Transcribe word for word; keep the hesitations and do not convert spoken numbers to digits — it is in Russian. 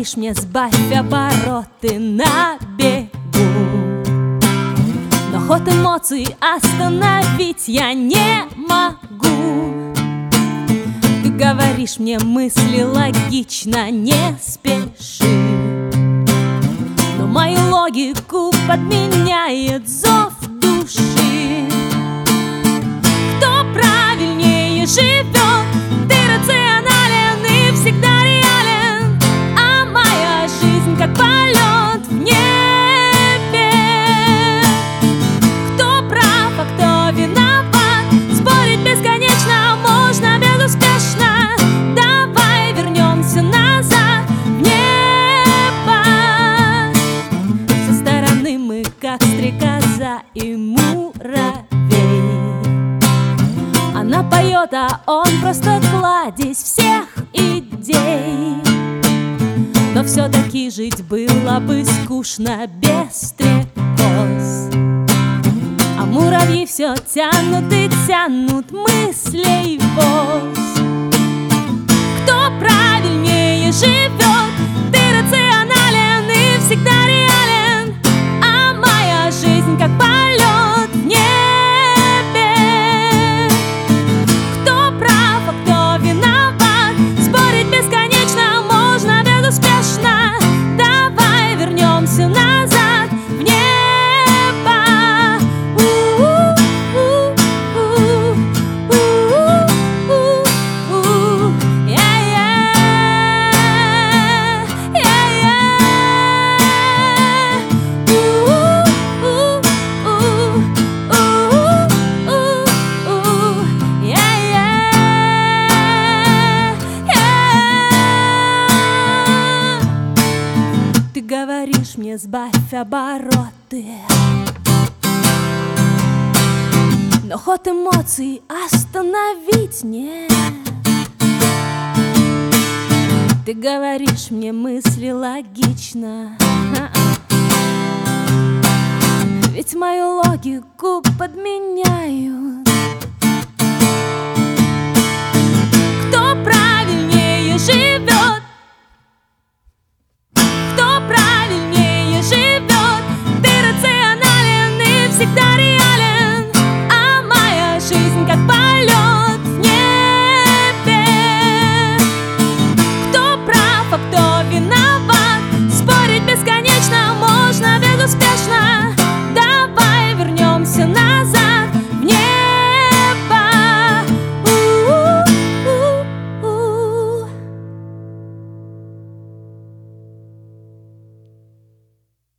говоришь мне: сбавь обороты на бегу. Но ход эмоций остановить я не могу. Ты говоришь мне: мысли логично, не спеши. Но мою логику подменяет зов души. Кто правильнее живет? Ты рационален и всегда реален, а моя жизнь как полет в небе. Кто прав, а кто виноват? Спорить бесконечно можно безуспешно. Давай вернемся назад в небо. Со стороны мы как стрекоза и муравей. Она поет, а он просто кладезь всех идей. Но все-таки жить было бы скучно без стрекоз. А муравьи все тянут и тянут мыслей воз. Кто правильнее живет? Ты рационален и всегда реален, а моя жизнь как полет в небе. Кто прав, а кто виноват? Спорить бесконечно можно безуспешно. Давай вернемся назад в небо. Ты говоришь мне: сбавь обороты. Но ход эмоций остановить нет. Ты говоришь мне: мысли логично, ведь мою логику подменяют. Кто правильнее живет? Кто правильнее живет? Ты рационален и всегда